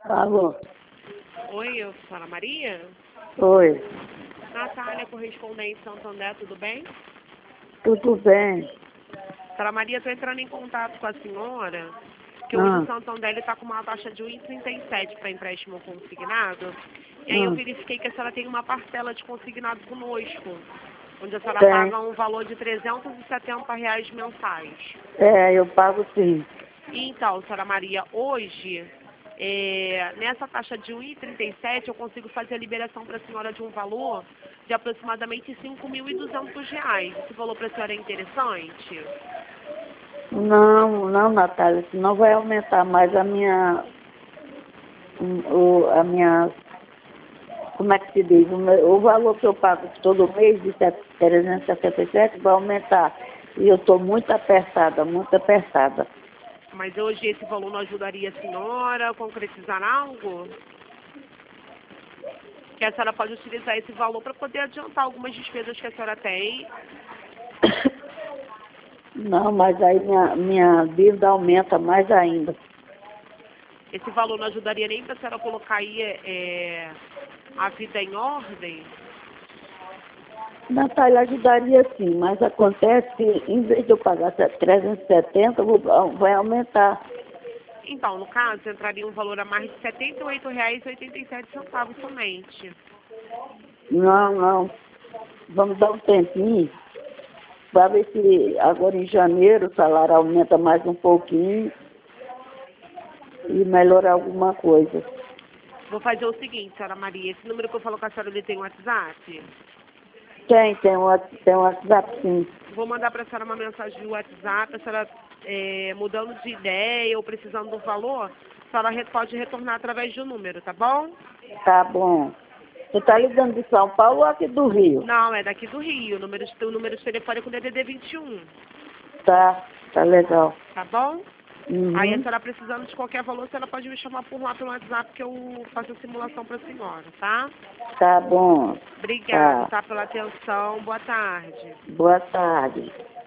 Alô? Oi, eu sou a Maria. Oi. Natália, correspondente Santo André, tudo bem? Tudo bem? Sra. Maria, estou entrando em contato com a senhora, que hoje o Ah, Santo André está com uma taxa de 1,37 para empréstimo consignado. E aí eu verifiquei que a senhora tem uma parcela de consignado conosco, onde a senhora tem. paga um valor de R$ 370 mensais. Eu pago sim. Então, Sra. Maria, hoje, nessa taxa de 1,37, eu consigo fazer a liberação para a senhora de um valor de aproximadamente R$ 5.200. Esse valor para a senhora é interessante? Não, Natália, senão vai aumentar mais a minha, como é que se diz? O valor que eu pago todo mês de 377 vai aumentar. E eu estou muito apertada, muito apertada. Mas hoje esse valor não ajudaria a senhora a concretizar algo? Que a senhora pode utilizar esse valor para poder adiantar algumas despesas que a senhora tem. Não, mas aí minha dívida aumenta mais ainda. Esse valor não ajudaria nem para a senhora colocar aí a vida em ordem? Natália, ajudaria sim, mas acontece que em vez de eu pagar 370, vai aumentar. Então, no caso, entraria um valor a mais de R$ 78,87 somente. Não. Vamos dar um tempinho para ver se agora em janeiro o salário aumenta mais um pouquinho e melhorar alguma coisa. Vou fazer o seguinte, senhora Maria, esse número que eu falo com a senhora, ele tem um WhatsApp? Tem um WhatsApp sim. Vou mandar para a senhora uma mensagem no WhatsApp, a senhora mudando de ideia ou precisando do valor, a senhora pode retornar através do número, tá bom? Tá bom. Você está ligando de São Paulo ou aqui do Rio? Não, é daqui do Rio, o número de telefone é com DDD 21, Tá legal. tá bom? Aí a Uhum. senhora precisando de qualquer valor, a senhora pode me chamar por lá pelo WhatsApp que eu faço a simulação para a senhora, tá? Tá bom. Obrigada, Tá. tá, pela atenção. Boa tarde. Boa tarde.